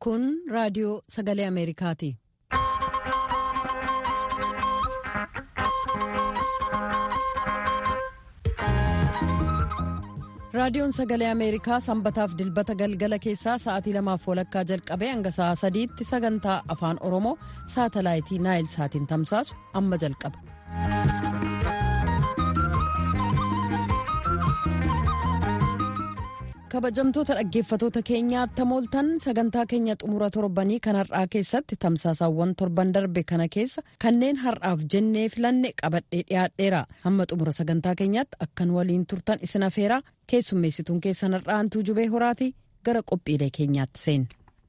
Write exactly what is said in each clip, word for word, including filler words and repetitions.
Kun raadiyoo Sagalee Ameerikaati. Raadiyoon Sagalee Ameerikaa sanbataaf dilbata galgala keessaa sa'aatii lamaaf walakkaa jalqabee hanga sa'a sadiitti sagantaa afaan Oromoo saatalaayitii Naayil Saatiin tamsaasu amma jalqaba. Kabajamtoota dhaggeeffatoota keenyaa tamooltan sagantaa keenya xumura torbanii kan har'aa keessatti tamsaasaawwan torban darbe kana keessa kanneen har'aaf jennee filanne qabadhee dhiyaadheera. Hamma xumura sagantaa keenyaatti akkan waliin turtan isin afeeraa keessummeessituun keessan har'aa Antuu Jubee Horaatii gara qophiilee keenyaatti seenna.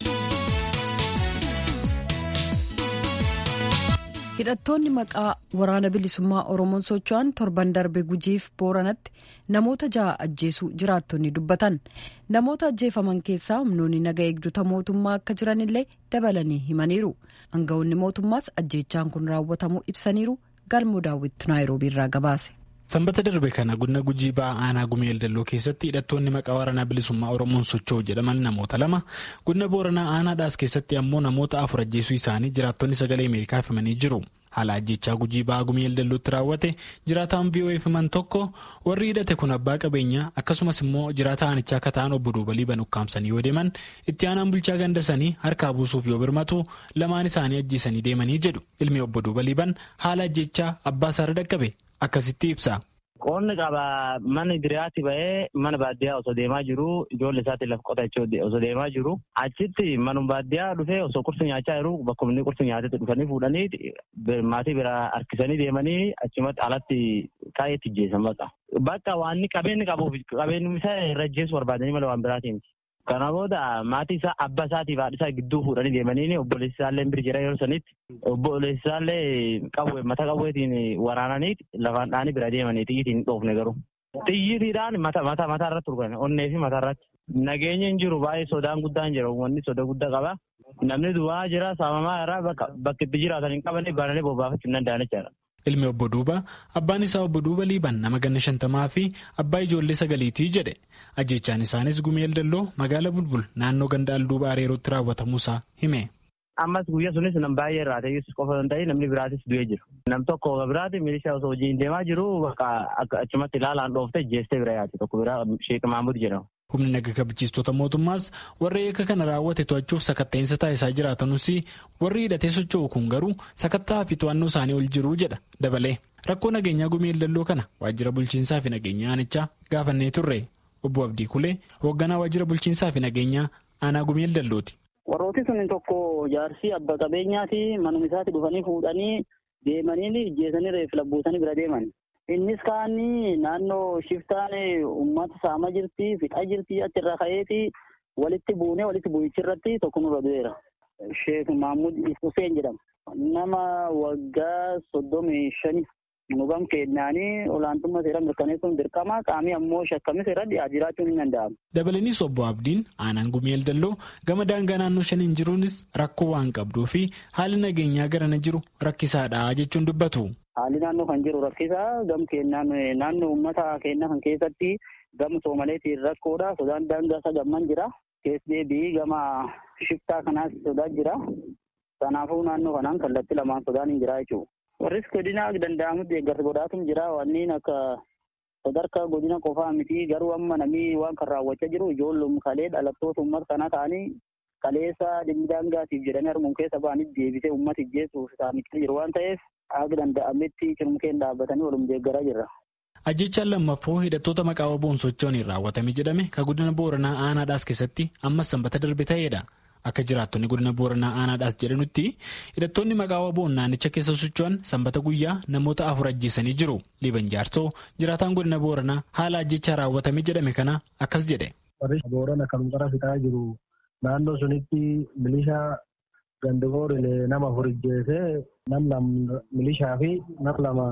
Hidhattoonni maqaa waraana bilisummaa Oromoon socho'an torban darbe Gujiif Booranatti namoota ja'a ajjeesuu jiraattonni dubbatan. Namoota ajjeefaman keessaa humnoonni naga eegdota mootummaa akka jiranillee dabalanii himaniiru. Aangawoonni mootummaas ajjeechaan kun raawwatamuu ibsaniiru. Galmoo daawwitti Naayiroobii irraa gabaase. Sanbata darbe kana godina Gujii ba'aa aanaa Gumeel Dalloo keessatti hidhattoonni maqaa waraanaa bilisummaa Oromoon socho'u jedhaman namoota lama, godina Booranaa aanaadhaas keessatti ammoo namoota afur ajjeesuu isaanii jiraattonni Sagalee Ameerikaaf himanii jiru. Haala ajjechaa Gujii ba'aa Gumeel Dallootti raawwate jiraataan V O A himan tokko warri hidhate kun abbaa qabeenyaa akkasumas immoo jiraataa aanichaa akka ta'an obbo Duubalii banuukkaamsanii yoo deeman itti aanaan bulchaa gandasanii harkaa buusuuf yoo birmatu lamaan isaanii ajjeesanii deemanii jedhu ilmi obbo Duubalii ban haala ajjechaa abbaa isaarra dhaqqabe akkasitti ibsa. Qoonni qaba mana biraatti ba'ee mana baadiyyaa osoo deemaa jiru ijoollee isaatti lafa qotachuu osoo deemaa jiru achitti manuma baadiyyaa dhufee osoo qursi nyaachaa jiru bakka inni qursi nyaatetti dhufanii fuudhanii maatii biraa harkisanii deemanii achumatti alatti kaa'eetti ajjeesan bakka. Bakka waan qabeenyi qabuuf qabeenyi isaa irra ajjeessu barbaadanii malee waan biraatiin. Kana booda maatii isaa abbaa isaatiif haadha isaa gidduu fuudhanii deemanii obboleessi isaallee bira jira yeroo sanitti obboleessi isaallee qawwee mata qawweetiin waraananii lafaan dhaanii bira deemanii xiyyiitiin dhoofne garuu. Xiyyiitiidhaan mata mata mataa irratti turgan onnee fi mataa irratti. Nageenya hin jiru baay'ee sodaan guddaan jira uummanni soda guddaa qaba. Namni duwwaa jira saamamaa irraa bakka itti jiraatan hin qabanne baananii bobbaafachuu hin danda'an jechaadha. Ilmi obbo Duuba abbaan isaa obbo Duuba Liiban nama ganna shantamaa fi abbaa ijoollee sagaliitii jedhe. Ajjechaan isaanis Gumeel Dalloo magaala Bulbul naannoo ganda Alduuba Areerootti raawwatamuusaa hime. Ammas guyyaa sunis nam baay'ee irraa ta'es qofa hin ta'in namni biraatis du'ee jiru. Nam tokko biraati milishaa osoo hojiin deemaa jiru bakka achumatti ilaalaan dhoofte jeestee bira yaate tokko biraa Sheek Mahmud jedhama. Humni naga kabachiistota mootummaas warri eeka kana raawwate to'achuuf sakatta'insa taasisaa jiratanuus warri hidhatee socho'u kun garuu sakattaa fi to'annoo isaanii ol jiru jedha dabalee. Rakkoo nageenyaa Gumeel Dalloo kana waajjira bulchiinsaa fi nageenyaa aanichaa gaafannee turre. Obbo Abdii Kulee hoogganaa waajjira bulchiinsaa fi nageenyaa aanaa Gumeel Dallooti. Warrooti sun tokko jaarsii abba qabeenyaati manuma isaatti dhufanii fuudhanii deemanii ijjeesanii reefu labbuusanii bira deeman. Innis kaanii naannoo shiftaan uummata saamaa jirti fixaa jirti achirraa ka'eeti walitti buunee walitti bu'ichirratti tokko nurra du'eera. Sheek Mahmud Hussein jedhama. Nama waggaa soddomii shani nugam kennaanii olaantummaa seera mirkaneessuun dirqama qaamii ammoo shakkamii seera dhiyaa jiraachuun hin danda'amu. Dabalaniis obbo Abdiin aanaan Gumeel Dalloo gama daangaa naannoo shaniin jiruunis rakkoo waan qabduu fi haalli nageenyaa garana jiru rakkisaadha jechuun dubbatu. Haalli naannoo kan jiru rakkisaa gam kennaan naannoo uummata kennaa kan keessatti gama soomaleetiin rakkoodha. Sodaan daangaa isa gamman jira. Keessee bii gama shiftaa kanaas sodaan jira. Kanaafuu naannoo kanaan kallattii lamaan sodaan hin jira jechuudha. Warris godina danda'amutti eeggarsa godhaatuun jira. Wanneen akka sadarkaa godina qofaa miti garuu amma namni waan kan raawwachaa jiru ijoollum kalee dhalattoota uummata kanaa ta'anii kaleessa dhimmi daangaatiif jedhanii harmuun keessa ba'anii deebisee uummata ijjeessuuf isaanitti jiru waan ta'eef akka danda'ametti cirmukeen dhaabbatanii walum deeggaraa jirra. Ajjechaan lammaffoo hidhattoota maqaa waboon socho'anii raawwatame jedhame kan godina Booranaa aanaadhaas keessatti ammas sanbata darbe ta'edha. Akka jiraattonni godina Booranaa aanaadhaas jedhanutti hidhattoonni maqaa waboon naannicha keessa socho'an sanbata guyyaa namoota afur ajjeesanii jiru. Liiban Jaarsoo jiraataan godina Booranaa haala ajjechaa raawwatame jedhame kana akkas jedhe. Warri Boorana kan qara fixaa jiru naannoo sunitti milishaa gandigoorilee nama afur ajjeesee nam lama milishaa fi nam lama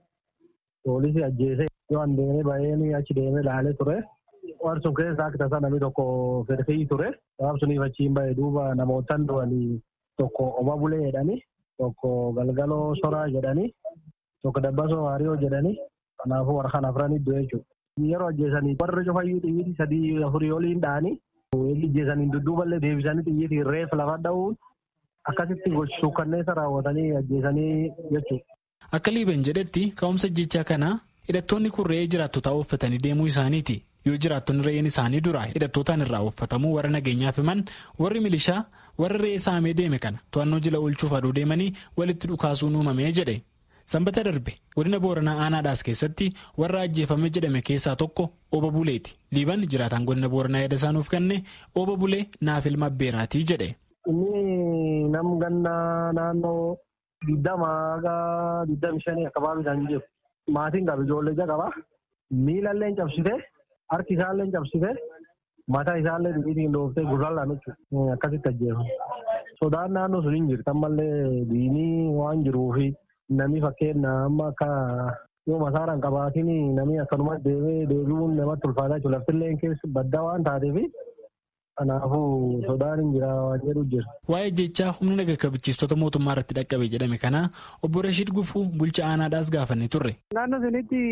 poolisii ajjeesee yoo an deemee baay'een achi deemee laalee ture. Waan sun keessa akka tasaa namni tokko firfii ture. Sabab suniif achiin bahe duuba namootaan du'anii tokko oma bulee jedhanii tokko galgaloo soraa jedhanii tokko dabbasoo hariyoo jedhanii kanaafuu warra kan afranii du'e jechuudha. Yeroo ajjeesanii warri cufayyuu xiyyiitii sadii afurii oliin dha'anii Ijjeesanii dudduuballee deebisanii xiyyiitiin reefa lafa dha'uun akkasitti gochuu kanneessa raawwatanii ajjeesanii jechuudha. Akka Liiban jedhetti ka'umsa ajjechaa kanaa hidhattoonni kun re'ee jiraattotaa uffatanii deemuu isaaniiti. Yoo jiraattonni re'een isaanii dura hidhattootaan irraa uffatamuu warra nageenyaaf himan warri milishaa warra re'ee saamee deeme kana to'annoo jala oolchuuf aduu deemanii walitti dhukaasuun uumamee jedhe. Sanbata darbe godina Booranaa Aanaadhaas keessatti warra ajjeefame jedhame keessaa tokko Ooba Buleeti. Liiban jiraataan godina Booranaa yaada isaanuuf kenne Ooba Bulee naaf ilma abbeeraatii jedhe. Inni nam gannaa naannoo digdamaa gaa digdami shanii akkabaabii isaanii jiru. Maatiin qaba ijoollee ija qaba. Miilallee cabsite harki isaallee cabsite mataa isaallee dhiitiin dhooftee gurraallaan jechuudha. Akkasitti ajjeefama. Sodaan naannoo sun hin jirtu ammallee diinii waan jiruufi. Namni fakkeenya amma akka yoo masaaraan qabaatiin namni akkanumatti deemee deebi'uun namatti ulfaataa jiru. Laftillee keessa baddaa waan taateef kanaafuu sodaan hin jira waan jedhu jira. Waa'ee jechaa humna naga kabachiistota mootummaa irratti dhaqqabe jedhame kana obbo Rashiid Gufuu bulchaa Aanaadhaas gaafannee turre. Naannoo sanitti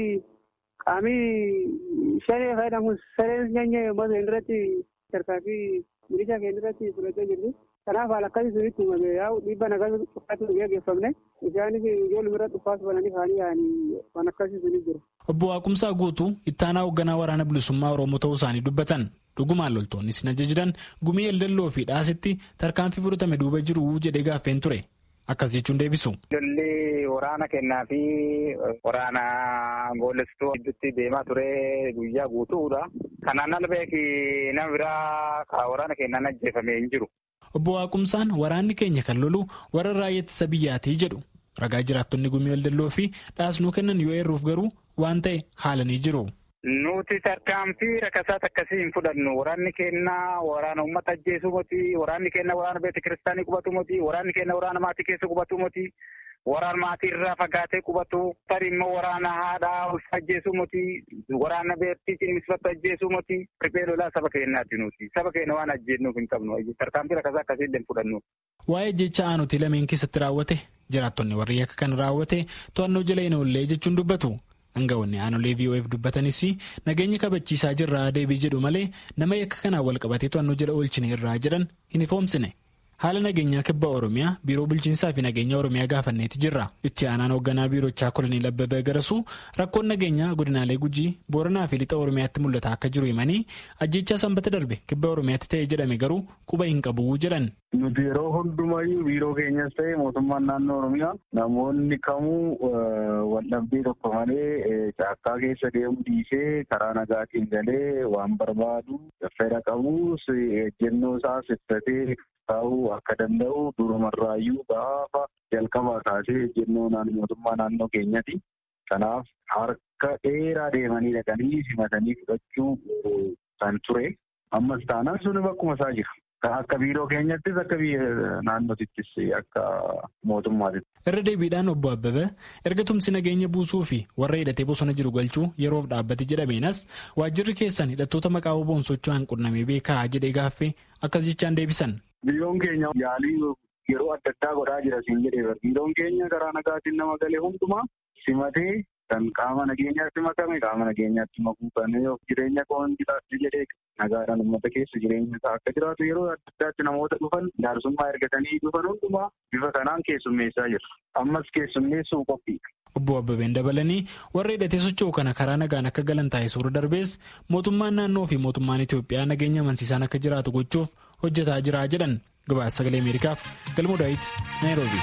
qaamii shanee fayyadamuun sareen nyaanyee yommuu irratti tarkaa fi milishaa keenya irratti fudhatee jirti. Kanaaf haala akkasii sunitti uumame yaa'u dhiibba nagaa uffaatu nu gaggeeffamne isaanis ijoollee bira dhufaas bananii faanii yaa'anii waan akkasii sunitti jiru. Obbo Waaqumsaa Guutuu ittaanaa hoogganaa waraana bilisummaa Oromoo ta'uu isaanii dubbatan dhugumaan loltoonni isin ajajidan gumii eldelloo fi dhaasitti tarkaanfii fudhatame duuba jiru jedhee gaaffeen ture. Akkas jechuun deebisu. Lolli waraana kennaa fi waraana goolestuu gidduutti deemaa ture guyyaa guutuudha. Kanaan ala beeki nama biraa waraana kennaan ajjeefamee hin jiru. Obbo Waaqumsaan waraanni keenya kan lolu warra raayyaa ittisa biyyaatii jedhu. Ragaa jiraattonni gumii eldelloo fi dhaasnuu kennan yoo eerruuf garuu waan ta'e haalanii jiru. Nuti tarkaanfii rakkasaas akkasii hin fudhannu. Waraanni keenya waraana uummata ajjeesuu miti. Waraanni keenya waraana beekti kiristaanii qubatu miti. Waraanni keenya waraana maatii keessa qubatu miti. Waraana maatii irraa fagaatee qubatu. Tarii immoo waraana haadhaa ulfa ajjeesuu miti. Waraana beektii cinimisfatu ajjeesuu miti. Riphee lolaa saba keenyaati nuti. Saba keenya waan ajjeennuuf hin qabnu. Tarkaanfii rakkasaa akkasii illee hin fudhannu. Waa'ee jecha aanutii lameen keessatti raawwate jiraattonni warri akka kan raawwate to'annoo jala hin oollee jechuun dubbatu. Aangawoonni aanolee V O F dubbatanis nageenya kabachiisaa jirraa deebii jedhu malee nama yakka kanaan wal qabatee to'annoo jala oolchine irraa jedhan hin ifoomsine. Haala nageenyaa kibba Oromiyaa biiroo bulchiinsaa fi nageenya Oromiyaa gaafanneeti jirra. Itti aanaan hoogganaa biirochaa Kolonii Abbabee Garasuu rakkoon nageenyaa godinaalee Gujii, Booranaa fi Lixa Oromiyaatti mul'ata akka jiru himanii ajjechaa sanbata darbe kibba Oromiyaatti ta'e jedhame garuu quba hin qabu jedhan. Nuti yeroo hundumayyuu biiroo keenyas ta'e mootummaan naannoo Oromiyaa namoonni kamuu waldhabdee tokko malee caakkaa keessa deemuu dhiisee karaa nagaatiin galee waan barbaadu fedha qabus ejjennoo isaas ibsatee taa'uu akka danda'u durumarraayyuu gaafa jalqabaa kaasee ejjennoo mootummaa naannoo keenyati. Kanaaf harka dheeraa deemanii dhaqanii simatanii fudhachuu kan ture. Ammas taanaan suni bakkuma isaa jira. Akka biiroo keenyattis akka naannootittis akka mootummaatitti. Irra deebiidhaan obbo Abbabee erga tumsi nageenya buusuu fi warra hidhatee bosona jiru galchuu yeroof dhaabbate jedhameenas waajjirri keessan hidhattoota maqaa oboon socho'an qunnamee beekaa jedhee gaaffee akkas jechaan deebisan. Biiroon keenya yaalii yeroo adda addaa godhaa jira siin jedhee biiroon keenya karaa nagaatiin nama galee hundumaa simatee kan qaama nageenyaatti makame qaama nageenyaatti makuu kan jireenya koon jiraatu jedhee nagaadhaan uummata keessa jireenya isaa akka jiraatu yeroo adda addaatti namoota dhufan jaarsummaa ergatanii dhufan hundumaa bifa kanaan keessummeessaa jira. Ammas keessummeessuu qophiidha. Obbo Abbabeen dabalanii warra hidhatee socho'u kana karaa nagaan akka galan taasisuu darbees mootummaan naannoo fi mootummaan Itoophiyaa nageenya amansiisaan akka jiraatu gochuuf hojjetaa jira jedhan. Gabaasa Sagalee Ameerikaaf Galmoo Daawit Naayiroobii.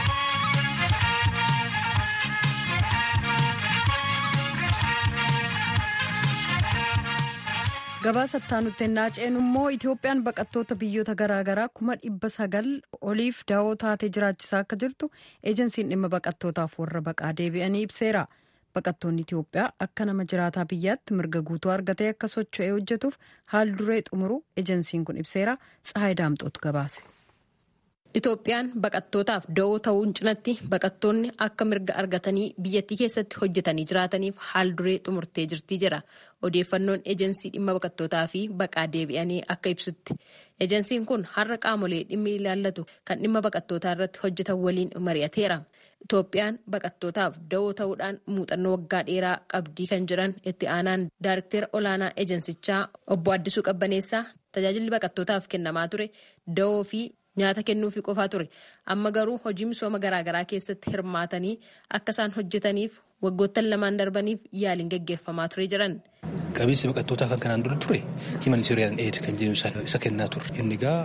Gabaasa itti naaceen immoo Itoophiyaan baqattoota biyyoota garaagaraa kuma dhibba sagal oliif daawoo taatee jiraachisaa akka jirtu eejensiin dhimma baqattootaaf warra baqaa deebi'anii ibseera. Baqattoonni Itoophiyaa akka nama jiraataa biyyaatti mirga guutuu argatee akka socho'ee hojjetuuf haal duree xumuru eejensiin kun ibseera. Tsahaay Daamxootu gabaase. Itoophiyaan baqattootaaf da'oo ta'uun cinatti baqattoonni akka mirga argatanii biyyattii keessatti hojjetanii jiraataniif haal duree xumurtee jirti jedha odeeffannoon eejensii dhimma baqattootaa fi baqaa deebi'anii akka ibsutti. Eejensiin kun har'a qaamolee dhimmi ilaallatu kan dhimma baqattootaa irratti hojjetan waliin mari'ateera. Itoophiyaan baqattootaaf da'oo ta'uudhaan muuxannoo waggaa dheeraa qabdii kan jiran itti aanaan Daayirktera olaanaa ejensichaa obbo Addisuu Qabbaneessaa tajaajilli baqattootaaf kennamaa ture da'oo fi nyaata kennuufii qofaa ture. Amma garuu hojii misooma garaagaraa keessatti hirmaatanii akka isaan hojjetaniif waggoottan lamaan darbaniif yaaliin gaggeeffamaa ture jiran. Qabiinsi baqattootaa kan kanaan dura ture himanitarian aid kan jennu isa kennaa ture. Inni egaa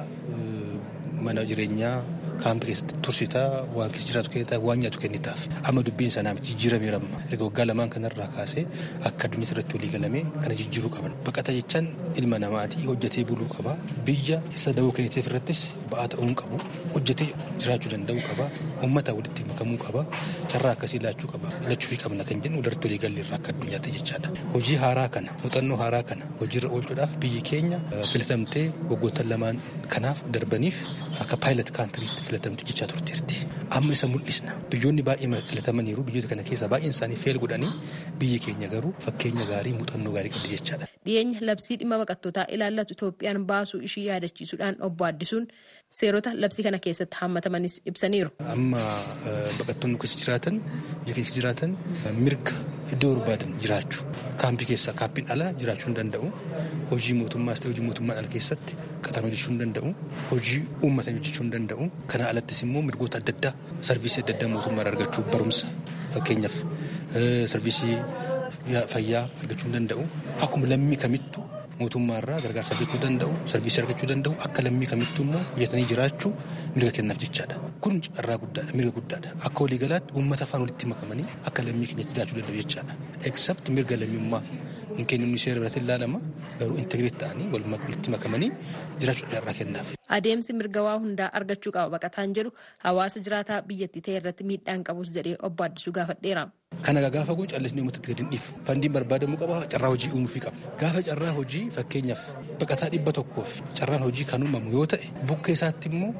mana jireenyaa kaampii keessatti tursitaa waan keessa jiraatu kennitaa waan nyaatu kennitaaf amma dubbiin sanaa jijjiirameera amma erga waggaa lamaan kanarraa kaasee akka addunyaa irratti walii galamee kana jijjiiruu qaban. Baqata jechaan ilma namaatii hojjetee buluu qaba. Biyya isa da'oo kenniteef irrattis ba'aa ta'uu qabu. Hojjetee jiraachuu danda'uu qaba. Uummata walitti makamuu qaba. Carraa akkasii laachuu qaba. Lachuufii qabna kan jennu irratti walii galleerra akka addunyaatti jechaadha. Hojii haaraa kana muuxannoo haaraa kana hojiirra oolchuudhaaf biyyi keenya filatamtee waggoottan lamaan kanaaf darbaniif akka paayilot kaantiriitti filatamtu jechaa turteerti. Amma isa mul'isna. Biyyoonni baay'ee filatamaniiru. Biyyoota kana keessaa baay'een isaanii feel godhanii biyyi keenya garuu fakkeenya gaarii muuxannoo gaarii qabdi jechaadha. Dhiyeenya labsii dhimma baqattootaa ilaallatu Itoophiyaan baasuu ishii yaadachiisuudhaan obbo Addisuun seerota labsii kana keessatti hammatamanis ibsaniiru. Amma baqattoonni keessa jiraatan biyya keessa jiraatan mirga iddoo barbaadan jiraachuu kaampii keessaa kaampiin alaa jiraachuu hin danda'u. Hojii mootummaas ta'e hojii mootummaan ala keessatti qaxarame hojjechuu hin danda'u. Hojii uummataan hojjechuu hin danda'u. Kana alattis immoo mirgoota adda addaa sarviisii adda addaa mootummaa argachuu barumsa fakkeenyaaf sarviisii fayyaa argachuu hin danda'u. Akkuma lammii kamittu mootummaarraa gargaarsa argachuu danda'u, sarviisii argachuu danda'u, akka lammii kamittuu immoo hojjetanii jiraachuu mirga kennaaf jechaadha. Kun carraa guddaadha, mirga guddaadha. Akka waliigalaatti uummata afaan walitti makamanii akka lammii keenyatti jiraachuu danda'u jechaadha. Except mirga lammummaa hin kennuun seera biratti ilaalama garuu integreet ta'anii walitti makamanii jiraachuu carraa kennaaf. Adeemsi mirga waa hundaa argachuu qaba baqataan jedhu hawaasa jiraataa biyyattii ta'e irratti miidhaan qabus jedhee obbo Addisuu gaafadheera. Kana gaafa kun callisni uummatatti gadi hin dhiifu. Fandiin barbaadamuu qaba, carraa hojii uumuufii qaba. Gaafa carraa hojii fakkeenyaaf baqataa dhibba tokkoof carraan hojii kan uumamu yoo ta'e bukkee isaatti immoo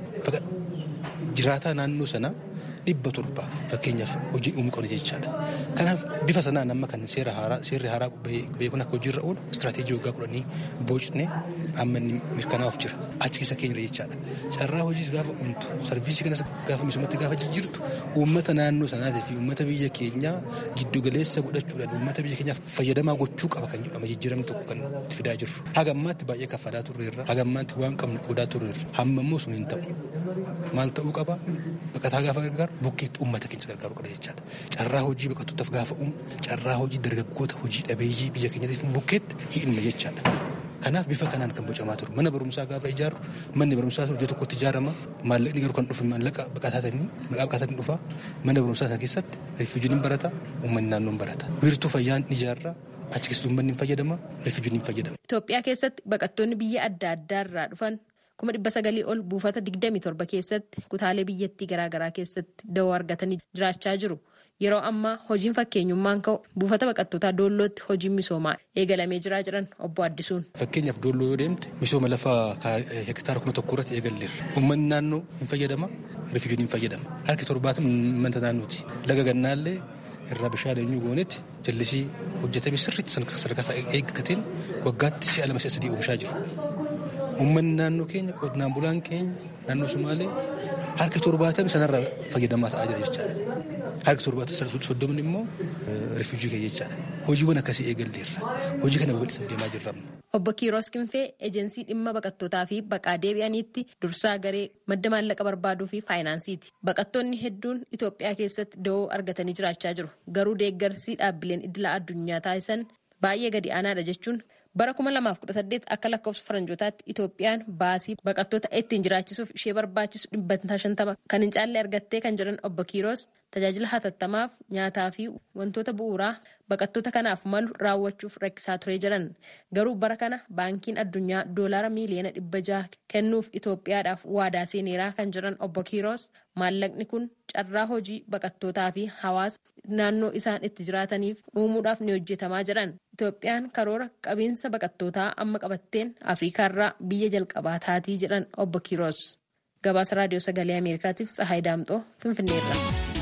jiraataa naannoo sanaa dhibba torba fakkeenyaaf hojii uumuu qabna jechaadha. Kanaaf bifa sanaan amma kan seera haaraa seerri haaraa beekuun akka hojiirra oolu istiraatiijii waggaa kudhanii boocnee amma inni mirkanaa'uuf jira. Achi keessa keenya jechaadha. Carraa hojiis gaafa uumtu sarviisii kanas gaafa misoomatti gaafa jijjiirtu uummata naannoo sanaatii fi uummata biyya keenyaa giddu galeessa godhachuudhaan uummata biyya keenyaaf fayyadamaa gochuu qaba kan jedhama jijjiiramni tokko kan itti fidaa jirru. Hagammaatti baay'ee kaffalaa turreerra. Hagammaatti waan qabnu qoodaa turreerra. Hamma immoo sun hin ta'u. Maal ta'uu qaba? Baqataa gaafa gargaaru bukkeetti uummata keenya gargaaruu qaba jechaadha. Carraa hojii baqattootaaf gaafa uumu carraa hojii dargaggoota hojii dhabeeyyii biyya keenyaatiif bukkeetti hi'inma jechaadha. Kanaaf bifa kanaan kan bocamaa turu. Mana barumsaa gaafa ijaaru manni barumsaa iddoo tokkotti ijaarama. Maallaqni garuu kan dhufu maallaqa baqataatanii maqaa baqataatanii dhufa. Mana barumsaa sana keessatti rifiijuun hin barata, uummanni naannoon barata. Wiirtuu fayyaan ijaarra. Achi keessatti uummanni hin fayyadama, rifiijuun hin fayyadama. Itoophiyaa keessatti baqattoonni biyya adda addaa irraa dhufan kuma dhibba sagalii ol buufata digdamii torba keessatti kutaalee biyyattii garaagaraa keessatti da'oo argatanii jiraachaa jiru. Yeroo ammaa hojiin fakkeenyummaan ka'u buufata baqattootaa Doollootti hojiin misoomaa eegalamee jiraa jiran obbo Addisuun. Fakkeenyaaf Doolloo yoo deemte misooma lafaa hektaara kuma tokko irratti eegalleerra. Uummanni naannoo hin fayyadama, rifiijuun hin fayyadama. Harki torbaatam uummata naannooti. Laga gannaallee irraa bishaan eenyu goonetti jallisii hojjetame sirriitti sadarkaa eeggateen waggaatti si'a lama si'a sadii oomishaa jiru. Uummanni naannoo keenya qonnaan bulaan keenya naannoo Sumaalee harki torbaatam sanarraa fayyadamaa ta'aa jira jechaadha. Harki torbaatam soddomni immoo rifiijii keenya jechaadha. Hojiiwwan akkasii eegalleerra. Hojii kana babal'isaa deemaa jirra. Obbo Kiiroos Kinfee ejensii dhimma baqattootaa fi baqaa deebi'aniitti dursaa garee madda maallaqa barbaaduu fi faayinaansiiti. Baqattoonni hedduun Itoophiyaa keessatti da'oo argatanii jiraachaa jiru. Garuu deeggarsi dhaabbileen idila addunyaa taasisan baay'ee gadi aanaadha jechuun bara kuma lamaaf kudha saddeet akka lakkoofsa faranjootaatti Itoophiyaan baasii baqattoota ittiin jiraachisuuf ishee barbaachisu dhibbantaa shantama kan hin caalle argattee kan jiran obbo Kiiroos tajaajila hatattamaaf nyaataa fi wantoota bu'uuraa baqattoota kanaaf malu raawwachuuf rakkisaa turee jiran. Garuu bara kana baankiin addunyaa doolaara miiliyoona dhibba jaha kennuuf Itoophiyaadhaaf waadaa seeneeraa kan jiran obbo Kiiroos maallaqni kun carraa hojii baqattootaa fi hawaasa naannoo isaan itti jiraataniif uumuudhaaf ni hojjetamaa jiran. Itoophiyaan karoora qabiinsa baqattootaa amma qabatteen Afriikaarraa biyya jalqabaa taatii jedhan obbo Kiiroos. Gabaasa raadiyoo sagalee Ameerikaatiif Tsahaay Daamxoo Finfinneerra.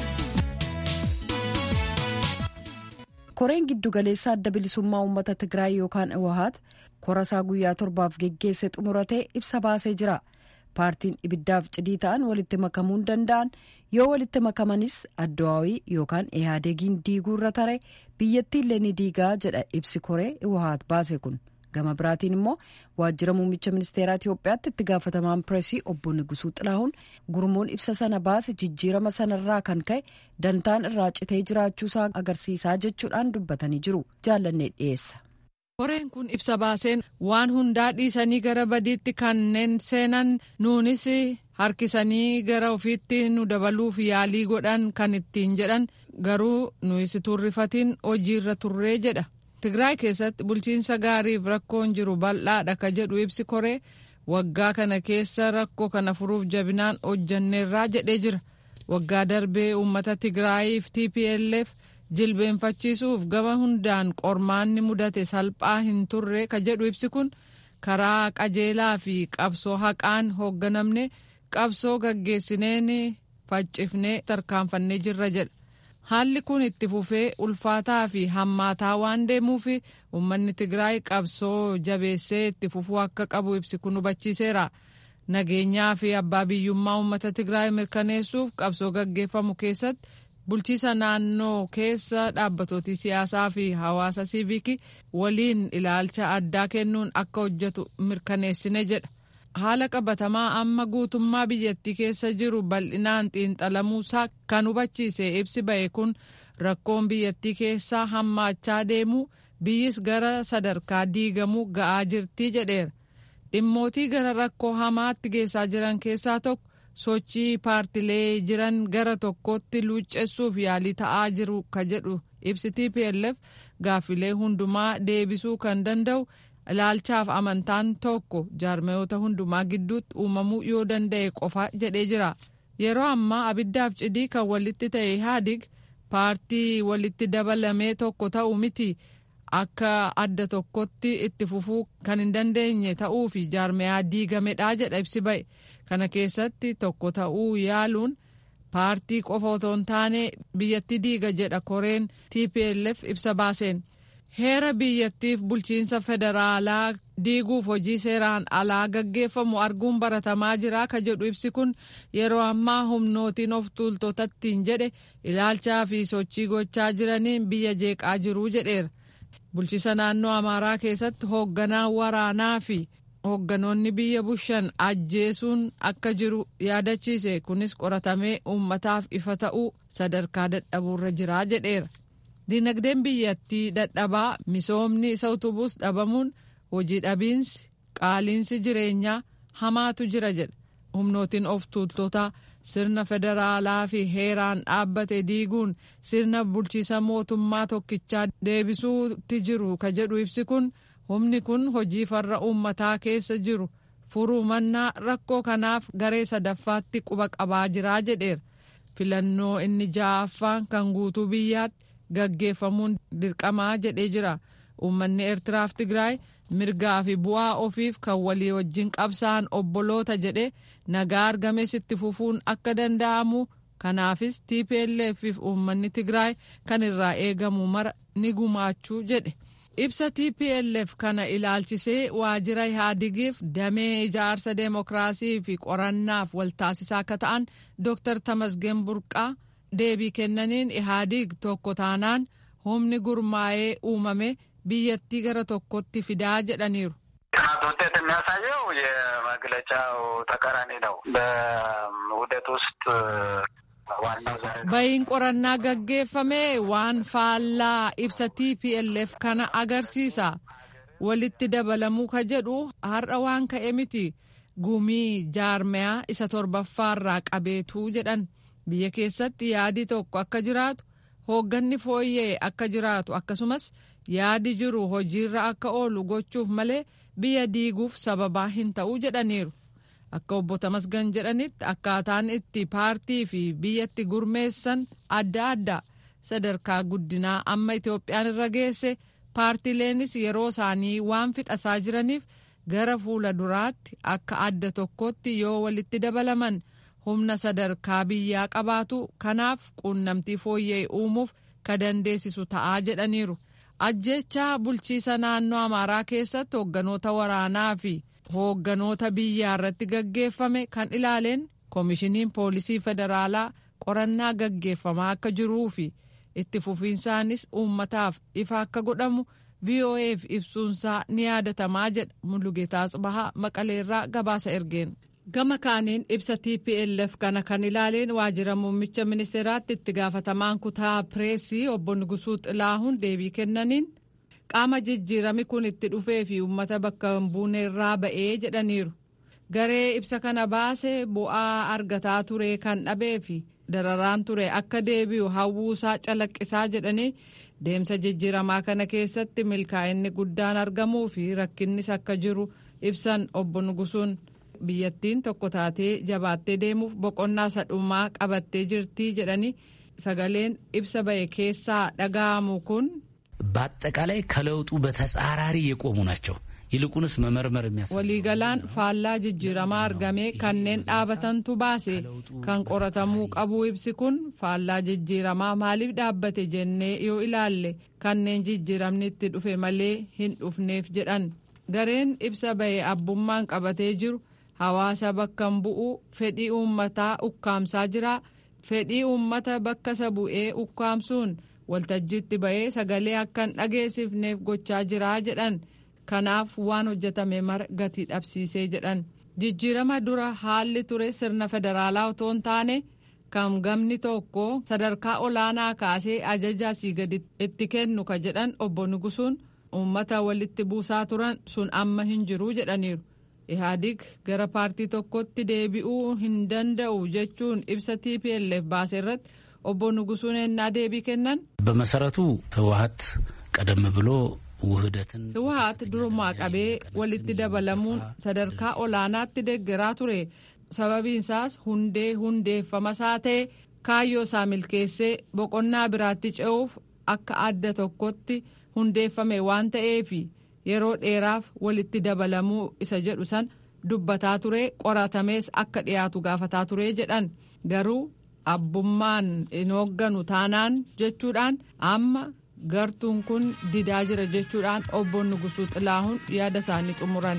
Koreen giddugaleessa adda bilisummaa uummata Tigraay yookaan Iwahaat korasaa guyyaa torbaaf geggeesse xumuratee ibsa baasee jira. paartiin ibiddaaf cidii ta'an walitti makamuu hin danda'an yoo walitti makamanis addawaawii yookaan ihaadegiin diiguurra tare biyyattiillee ni diigaa jedha ibsi koree iwahaat baase kun. Gama biraatiin immoo waajjira muummicha ministeeraa Itiyoophiyaatti itti gaafatamaan pireesii obbo Nigusuu Xilaahuun gurmuun ibsa sana baase jijjiirama sanarraa kan ka'e dantaan irraa citee jiraachuusaa agarsiisaa jechuudhaan dubbatanii jiru. Jaallannee dhiyeessa. Koreen kun ibsa baaseen waan hundaa dhiisanii gara badiitti kanneen seenan nuunis harkisanii gara ofiitti nu dabaluuf yaalii godhan kan ittiin jedhan garuu nuyi turrifatiin hojiirra turree jedha. Tigraay keessatti bulchiinsa gaariif rakkoon jiru bal'aadha ka jedhu ibsi koree waggaa kana keessa rakkoo kana furuuf jabinaan hojjanneerraa jedhee jira. Waggaa darbee uummata Tigraayiif T P L F jilbeenfachiisuuf gama hundaan qormaanni mudate salphaa hin turre ka jedhu ibsi kun karaa qajeelaa fi qabsoo haqaan hoogganamne qabsoo gaggeessineen faccifnee tarkaanfannee jirra jedha. Haalli kun itti fufee ulfaataa fi hammaataa waan deemuuf uummanni Tigraay qabsoo jabeessee itti fufuu akka qabu ibsi kun hubachiiseera. Nageenyaa fi abbaa biyyummaa uummata Tigraay mirkaneessuuf qabsoo gaggeeffamu keessatti bulchiisa naannoo keessa dhaabbatooti siyaasaa fi hawaasa siivikii waliin ilaalcha addaa kennuun akka hojjetu mirkaneessine jedha. Haala qabatamaa amma guutummaa biyyattii keessa jiru bal'inaan xiinxalamuusaa kan hubachiise ibsi ba'e kun rakkoon biyyattii keessaa hammaachaa deemu biyyis gara sadarkaa diigamuu ga'aa jirtii jedheera. Dhimmootii gara rakkoo hamaatti geessaa jiran keessaa tokko sochii paartilee jiran gara tokkotti luuccessuuf yaalii ta'aa jiru ka jedhu ibsi T P L F gaaffilee hundumaa deebisuu kan danda'u. Ilaalchaaf amantaan tokko jaarmayoota hundumaa gidduutti uumamuu yoo danda'e qofa jedhee jira. Yeroo ammaa abiddaaf cidii kan walitti ta'e Ihaadig paartii walitti dabalamee tokko ta'u miti akka adda tokkotti itti fufuu kan hin dandeenye ta'uu fi jaarmayaa diigamedha jedha ibsi ba'e. Kana keessatti tokko ta'uu yaaluun paartii qofa otoo hin taane biyyatti diiga jedha koreen T P L F ibsa baaseen. Heera biyyattiif bulchiinsa federaalaa diiguuf hojii seeraan alaa gaggeeffamu arguun baratamaa jira ka jedhu ibsi kun yeroo ammaa humnootiin of tuultotattiin jedhe ilaalchaa fi sochii gochaa jiraniin biyya jeeqaa jiruu jedheera. Bulchiisa naannoo Amaaraa keessatti hoogganaa waraanaa fi hoogganoonni biyya bushan ajjeesuun akka jiru yaadachiise kunis qoratamee uummataaf ifa ta'uu sadarkaa dadhabuurra jira jedheera. Dinagdeen biyyattii dadhabaa misoomni isa utubuus dhabamuun hojii dhabiinsi qaaliinsi jireenyaa hamaatu jira jedha. Humnootiin of tuultotaa sirna federaalaa fi heeraan dhaabbate diiguun sirna bulchiisa mootummaa tokkichaa deebisuutti jiru ka jedhu ibsi kun humni kun hojii farra uummataa keessa jiru furuu mannaa rakkoo kanaaf garee sadaffaatti quba qabaa jiraa jedheera. Filannoo inni ja'affaan kan guutuu biyyaatti gaggeeffamuun dirqamaa jedhee jira. Uummanni Eertiraaf Tigraay mirgaa fi bu'aa ofiif kan walii wajjin qabsaan obboloota jedhe nagaa argames itti fufuun akka danda'amu kanaafis T P L F fi uummanni Tigraay kan irraa eegamu mara ni gumaachuu jedhe. Ibsa T P L F kana ilaalchisee waajjira Ihaadigiif damee ijaarsa deemokiraasii fi qorannaaf waltaasisaa akka ta'an Dooktar Tamasgeen Burqaa deebii kennaniin Ihaadig tokko taanaan humni gurmaa'ee uumame biyyattii gara tokkotti fidaa jedhaniiru. ጥናት ውጤት የሚያሳየው የመግለጫው ተቃራኒ ነው። በውህደት ውስጥ ዋናው ዛሬ bayin qorannaa gaggeeffame waan faallaa ibsa T P L F kana agarsiisa. Walitti dabalamuu ka jedhu har'a waan ka'e miti gumii jaarmayaa isa torbaffaarraa qabeetuu jedhan. Biyya keessatti yaadi tokko akka jiraatu hoogganni fooyyee akka jiraatu akkasumas yaadi jiru hojiirra akka oolu gochuuf malee biyya diiguuf sababaa hin ta'uu jedhaniiru. Akka obbo Tamasgan jedhanitti akkaataan itti paartii fi biyyatti gurmeessan adda adda sadarkaa guddinaa amma Itoophiyaan irra geesse paartileenis yeroo isaanii waan fixataa jiraniif gara fuula duraatti akka adda tokkotti yoo walitti dabalaman humna sadarkaa biyyaa qabaatu kanaaf quunnamtii fooyyee uumuuf ka dandeessisu ta'aa jedhaniiru. Ajjechaa bulchiisa naannoo Amaaraa keessatti hoogganoota waraanaa fi hoogganoota biyyaa irratti gaggeeffame kan ilaaleen koomishiniin poolisii federaalaa qorannaa gaggeeffamaa akka jiruu fi itti fufiinsaanis uummataaf ifa akka godhamu V O A'f ibsuunsaa ni yaadatamaa jedha Mulugeetaa Tsibahaa Maqaleerraa gabaasa ergeen. Gama kaaniin ibsa T P L F kana kan ilaaleen waajjira muummicha ministeeraatti itti gaafatamaan kutaa pireesii obbo Nugusuu Xilaahuun deebii kennaniin qaama jijjiirami kun itti dhufee fi uummata bakka hin buuneerraa ba'ee jedhaniiru. Garee ibsa kana baase bu'aa argataa ture kan dhabee fi dararaan ture akka deebi'u hawwuusaa calaqqisaa jedhanii deemsa jijjiiramaa kana keessatti milkaa'inni guddaan argamuu fi rakkinnis akka jiru ibsan obbo Nugusuun. Biyyattiin tokko taatee jabaattee deemuuf boqonnaa sadhumaa qabattee jirtii jedhanii sagaleen ibsa ba'e keessaa dhaga'amu kun በአጠቃላይ ከለውጡ በተጻራሪ የቆሙ ናቸው። ይልቁንስ መመርመር የሚያስፈልግ waliigalaan faallaa jijjiiramaa argamee kanneen dhaabatantu baase kan qoratamuu qabu ibsi kun faallaa jijjiiramaa maaliif dhaabbate jennee yoo ilaalle kanneen jijjiiramni itti dhufe malee hin dhufneef jedhan. Gareen ibsa ba'e abbummaan qabatee jiru hawaasa bakka bu'u fedhii uummataa ukkaamsaa jira. Fedhii uummata bakka isa bu'ee ukkaamsuun waltajjiitti ba'ee sagalee akka hin dhageessifneef gochaa jira jedhan. Kanaaf waan hojjetame mara gatii dhabsiisee jedhan. Jijjiirama dura haalli ture sirna federaalaa otoo hin taane kan gamni tokko sadarkaa olaanaa kaasee ajaja asii gadi itti kennu ka jedhan obbo Nugusuun uummata walitti buusaa turan sun amma hin jiru jedhaniiru. Ihaadig gara paartii tokkotti deebi'uu hin danda'u jechuun ibsa T P L F baase irratti obbo Nugusuun ennaa deebii kennan. በመሰረቱ ህወሓት ቀደም ብሎ ውህደትን ህወሓት durumaa qabee walitti dabalamuun sadarkaa olaanaatti deeggaraa ture. Sababiinsaas hundee hundeeffama isaa ta'e kaayyoo isaa milkeessee boqonnaa biraatti ce'uuf akka adda tokkotti hundeeffame waan ta'eef yeroo dheeraaf walitti dabalamuu isa jedhu san dubbataa ture. Qoratamees akka dhiyaatu gaafataa ture jedhan. Garuu abbummaan hin hoogganu taanaan jechuudhaan amma gartuun kun didaa jira jechuudhaan obbo Nugusuu Xilaahuun yaada isaanii xumuran.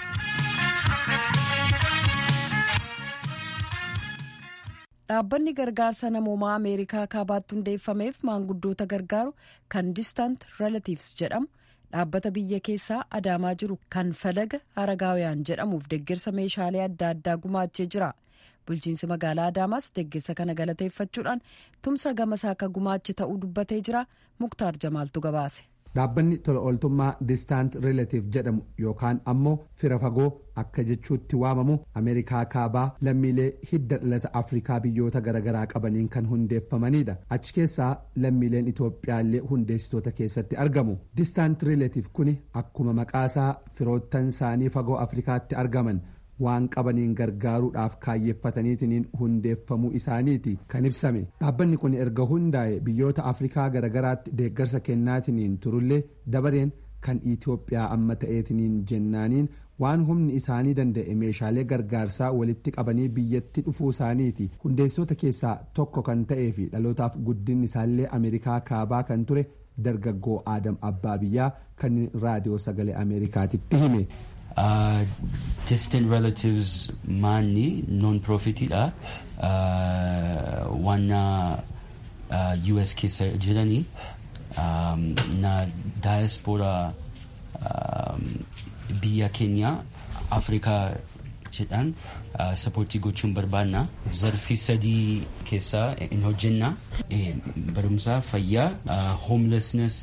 Dhaabbanni gargaarsa namoomaa Ameerikaa kaabaatti hundeeffameef maanguddoota gargaaru kan Distant Relatives jedhamu dhaabbata biyya keessaa adaamaa jiru kan Falaga Haragaawiyaan jedhamuuf deeggarsa meeshaalee adda addaa gumaachee jira. Bulchiinsi magaalaa Adaamaas deeggarsa kana galateeffachuudhaan tumsa gamasaa akka gumaache ta'uu dubbatee jira. Muktaar Jamaaltu gabaase. Dhaabbanni tola ooltummaa Distant Relative jedhamu yookaan ammoo fira fagoo akka jechuutti waamamu Ameerikaa kaabaa lammiilee hidda dhalata Afrikaa biyyoota garaagaraa qabaniin kan hundeeffamanidha. Achi keessaa lammiileen Itoophiyaallee hundeessitoota keessatti argamu. Distant Relative kuni akkuma maqaasaa firoottan isaanii fagoo Afrikaatti argaman waan qabaniin gargaaruudhaaf kaayyeeffataniitiin hundeeffamuu isaaniiti kan ibsame. Dhaabbanni kun erga hundaa'e biyyoota Afrikaa garagaraatti deeggarsa kennaatiin turullee dabareen kan Itoophiyaa amma ta'eetiin jennaaniin waan humni isaanii danda'e meeshaalee gargaarsaa walitti qabanii biyyatti dhufuu isaaniiti. Hundeessitoota keessaa tokko kan ta'ee fi dhalootaaf guddinni isaallee Ameerikaa kaabaa kan ture dargaggoo Aadam Abbaa Biyyaa kan raadiyoo sagalee Ameerikaatitti hime. Uh, distant relatives maanni non-profitidha. Uh, wanna uh, U S keessa jiranii um, na diaspora um, biyya keenya Afrikaa jedhan uh, sappoortii gochuun barbaanna. Zarfii sadii keessa in hojjenna. Eh, barumsa fayyaa uh, homelessness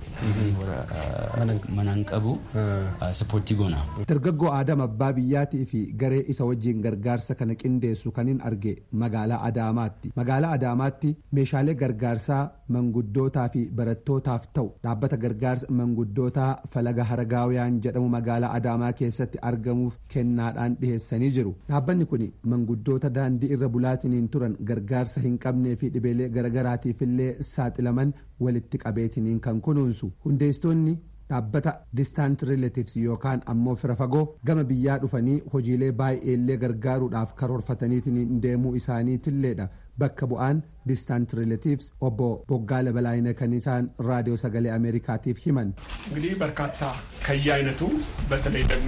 manaan qabu sappoortii goona. Dargaggoo Aadam Abbaa Biyyaatii fi garee isa wajjin gargaarsa kana qindeessu kanin arge magaalaa Adaamaatti. Magaalaa Adaamaatti meeshaalee gargaarsaa manguddootaa fi barattootaaf ta'u dhaabbata gargaarsa manguddootaa Falaga Haragaawiyaan jedhamu magaalaa Adaamaa keessatti argamuuf kennaadhaan dhiheessanii jiru. Dhaabbanni kun manguddoota daandii irra bulaatiniin turan gargaarsa hin qabnee fi dhibeelee garagaraatiifillee saaxilaman walitti qabeetiniin kan kunuunsu. Hundeessitoonni dhaabbata distant relatives yookaan ammoo fira fagoo gama biyyaa dhufanii hojiilee baay'eellee gargaaruudhaaf karoorfataniitiin deemuu isaaniitilleedha bakka bu'aan distant relatives obbo Boggaale Balaayina kan isaan raadiyoo sagalee Ameerikaatiif himan. እንግዲህ በርካታ ከየአይነቱ በተለይ ደግሞ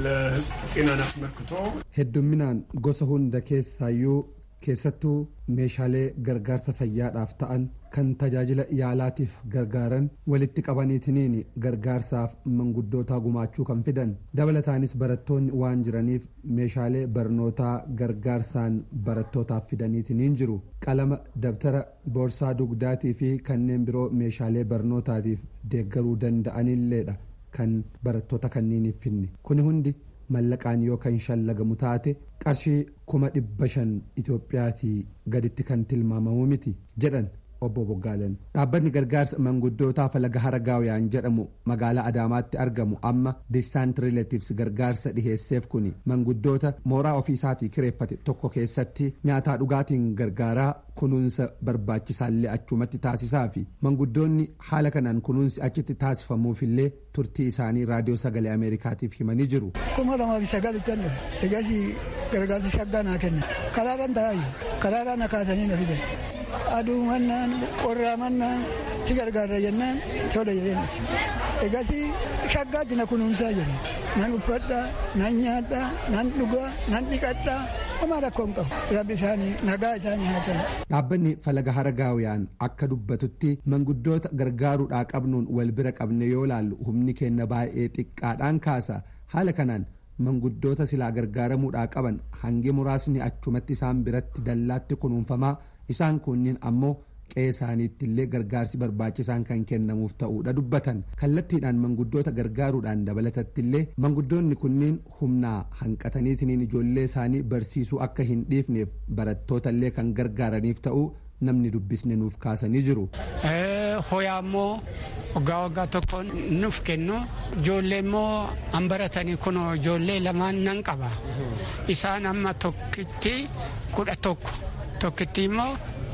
ለጤናን አስመልክቶ hedduminaan gosa hunda keessaayyuu keessattuu meeshaalee gargaarsa fayyaadhaaf ta'an kan tajaajila yaalaatiif gargaaran walitti qabaniitiniin gargaarsaaf manguddootaa gumaachuu kan fidan dabalataanis barattoonni waan jiraniif meeshaalee barnootaa gargaarsaan barattootaaf fidaniitiniin jiru qalama dabtara boorsaa dugdaatii fi kanneen biroo meeshaalee barnootaatiif deeggaruu danda'anilleedha kan barattoota kanniiniif finne kuni hundi mallaqaan yoo kan shallagamu taate qarshii kuma dhibba shan Itoophiyaatii gaditti kan tilmaamamu miti jedhan obbo Boggaaleen. Dhaabbanni gargaarsa manguddootaa Falaga Haragaawiyaan jedhamu magaalaa Adaamaatti argamu amma distant relatives gargaarsa dhiheesseef kuni manguddoota mooraa ofiisaatii kireeffate tokko keessatti nyaataa dhugaatiin gargaaraa kunuunsa barbaachisaallee achumatti taasisaa fi manguddoonni haala kanaan kunuunsi achitti taasifamuufillee turtii isaanii raadiyoo sagalee Ameerikaatiif himanii jiru. kuma lamaa fi sagal jennu egasii gargaarsa shaggaa naa kenna karaaraan taa'ayu karaaraan akaasanii na fidan aduu mannaan qorraa mannaan si gargaarra jennaan tola jedheen egasii shaggaatti na kunuunsaa jedhe nan uffadhaa nan nyaadhaa nan dhugaa nan dhiqadhaa homaa rakkoon qabu rabbi isaanii nagaa isaanii haa kennu. Dhaabbanni Falaga Haragaawiyaan akka dubbatutti manguddoota gargaaruudhaa qabnuun wal bira qabne yoo laallu humni kenna baay'ee xiqqaadhaan kaasa haala kanaan manguddoota silaa gargaaramuudhaa qaban hangi muraasni achumatti isaan biratti dallaatti kunuunfamaa isaan kunniin ammoo qe'ee isaaniittillee gargaarsi barbaachisaan kan kennamuuf ta'uudha dubbatan kallattiidhaan manguddoota gargaaruudhaan dabalatattillee manguddoonni kunniin humnaa hanqataniitiin ijoollee isaanii barsiisuu akka hin dhiifneef barattootallee kan gargaaraniif ta'uu namni dubbisne nuuf kaasanii jiru. Hoyaa immoo waggaa waggaa tokko nuuf kennu ijoollee immoo an baratanii kun ijoollee lamaan nan qaba isaan amma tokkitti kudha tokko tokkitti immoo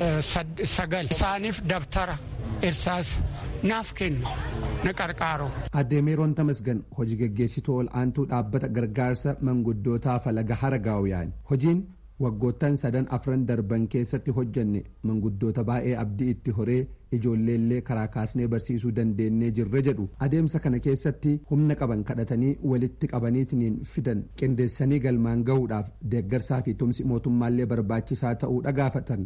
sagal isaaniif dabtara irsaasa naaf kennu na qarqaaru. Aadde Meeroon Tamasgan hojii geggeessituu ol aantuu dhaabbata gargaarsa manguddootaa Falaga Haragaawiyaan hojiin waggoottan sadan afran darban keessatti hojjanne manguddoota baay'ee abdii itti horee ijoolleellee karaa kaasnee barsiisuu dandeenyee jirre jedhu adeemsa kana keessatti humna qaban kadhatanii walitti qabaniitiin fidan qindeessanii galmaan gahuudhaaf deeggarsaa fi tumsi mootummaallee barbaachisaa ta'uudha gaafatan.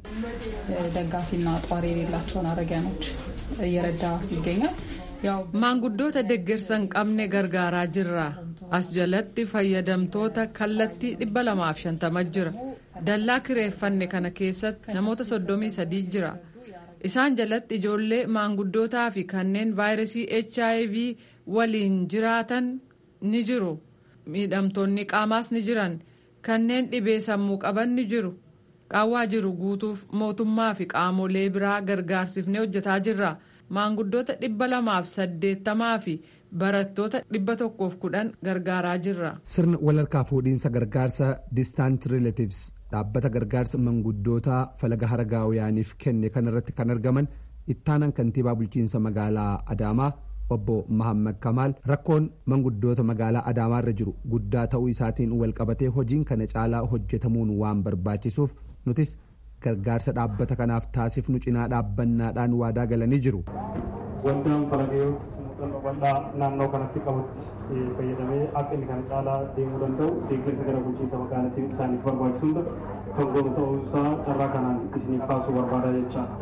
ደጋፊና ጧሪ የሌላቸውን አረጋኖች እየረዳ ይገኛል። maanguddoota deeggarsa hin qabne gargaaraa jirra as jalatti fayyadamtoota kallattii dhibba lamaaf shantama jira dallaa kireeffanne kana keessatti namoota soddomii sadii jira isaan jalatti ijoollee maanguddootaa fi kanneen vaayirasii H I V waliin jiraatan ni jiru miidhamtoonni qaamaas ni jiran kanneen dhibee sammuu qaban ni jiru qaawwaa jiru guutuuf mootummaa fi qaamolee biraa gargaarsiifnee hojjetaa jirra. maanguddoota dhibba lamaaf saddeettamaa fi barattoota dhibba tokkoof kudhan gargaaraa jirra. Sirna walharkaa fuudhiinsa gargaarsa distant relatives dhaabbata gargaarsa manguddootaa Falaga Haragaawiyaaniif kenne kanarratti kan argaman ittaanaan kantiibaa bulchiinsa magaalaa Adaamaa obbo Mahammad Kamaal rakkoon manguddoota magaalaa Adaamaarra jiru guddaa ta'uu isaatiin wal qabatee hojiin kana caalaa hojjetamuun waan barbaachisuuf nutis gargaarsa dhaabbata kanaaf taasifnu cinaa dhaabbannaadhaan waadaa galanii jiru. Waldaan Falagayoo muuxannoo bal'aa naannoo kanatti qabutti fayyadamee akka inni kana caalaa deemuu danda'u deeggarsa gara bulchiinsa magaalattii isaaniif barbaachisu hunda kan goonu ta'uu isaa carraa kanaan isiniif kaasuu barbaada jechaadha.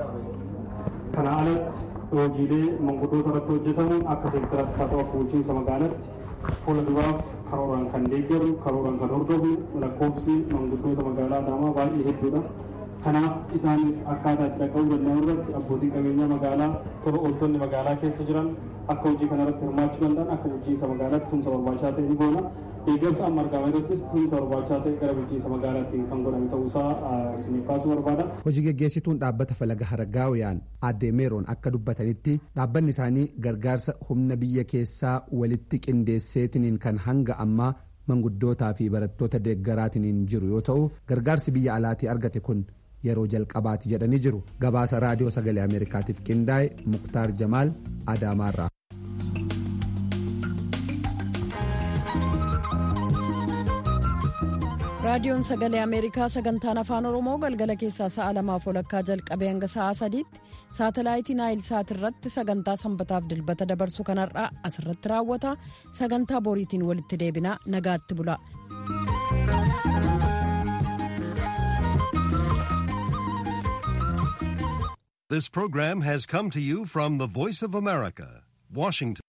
Kana alatti hojiilee manguddoota irratti hojjetamuun akka seektaratti isaa ta'u akka bulchiinsa magaalaatti fuula duraaf karooraan kan deeggaru karooraan kan hordofu lakkoofsi manguddoota magaalaa Adaamaa baay'ee hedduudha. Kanaaf isaanis akkaataa itti dhaqqabuu danda'an irratti abbootiin qabeenyaa magaalaa tola ooltonni magaalaa keessa jiran akka hojii kanarratti hirmaachuu danda'an akka bulchiinsa magaalaatti tumsa barbaachisaa ta'e ni goona. Deeggarsa amma argame irrattis tumsa barbaachisaa ta'e gara bulchiinsa magaalaatiin kan godhame ta'uusaa isiniif kaasuu barbaada. Hojii geggeessituun dhaabbata Falaga Haragaawiyaan Aadde Meeroon akka dubbatanitti dhaabbanni isaanii gargaarsa humna biyya keessaa walitti qindeesseetiniin kan hanga ammaa manguddootaa fi barattoota deeggaraatiin jiru yoo ta'u gargaarsi biyya alaatii argate kun yeroo jalqabaati jedhanii jiru. Gabaasa raadiyoo sagalee Ameerikaatiif qindaa'e Muktaar Jamaal Adaamaarraa. raadiyoon sagalee ameerikaa sagantaan afaan oromoo galgala keessaa sa'a lamaaf walakkaa jalqabee hanga sa'a sadiitti saatalaayitii naayil saat irratti sagantaa sanbataaf dilbata dabarsu kanarraa asirratti raawwata. Sagantaa boriitiin walitti deebinaa nagaatti bula. This program has come to you from the Voice of America, Washington.